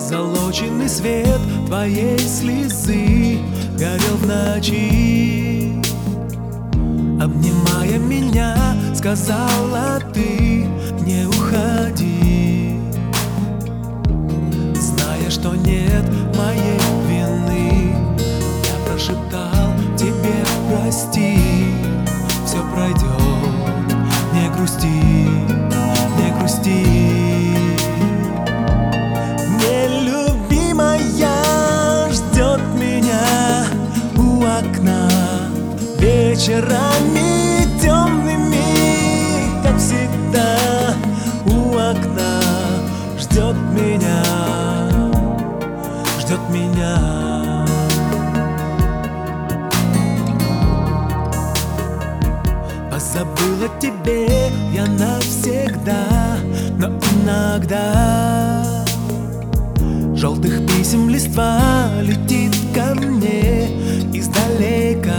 Позолоченный свет твоей слезы горел в ночи. Обнимая меня, сказала ты: не уходи. Зная, что нет моей вины, я прошептал тебе: прости. Все пройдет, не грусти, не грусти. Нелюбимая ждет меня у окна вечерами темными, как всегда. У окна ждет меня, ждет меня. Позабыла тебе я навсегда, но иногда желтых писем листва летит ко мне издалека.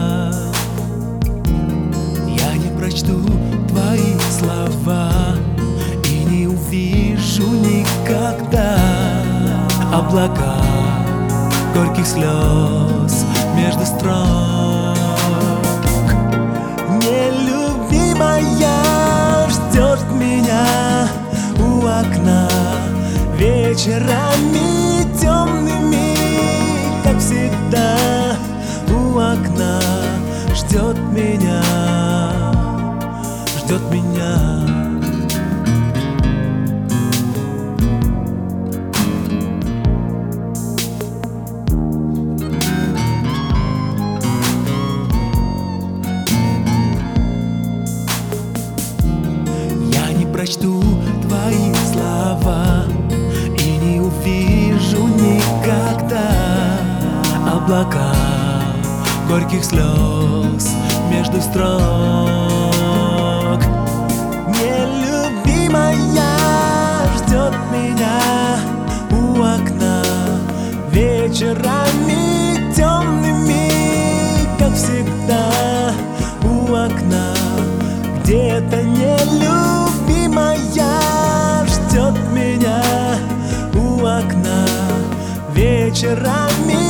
Я не прочту твои слова и не увижу никогда облака горьких слез между строк. Нелюбимая ждет меня у окна вечерами темными, как всегда. У окна ждет меня, ждет меня. Я не прочту твои слова и не увижу никогда облака горьких слез между строк. Нелюбимая ждет меня у окна вечерами темными, как всегда. У окна где-то нелюбимая ждет меня у окна вечерами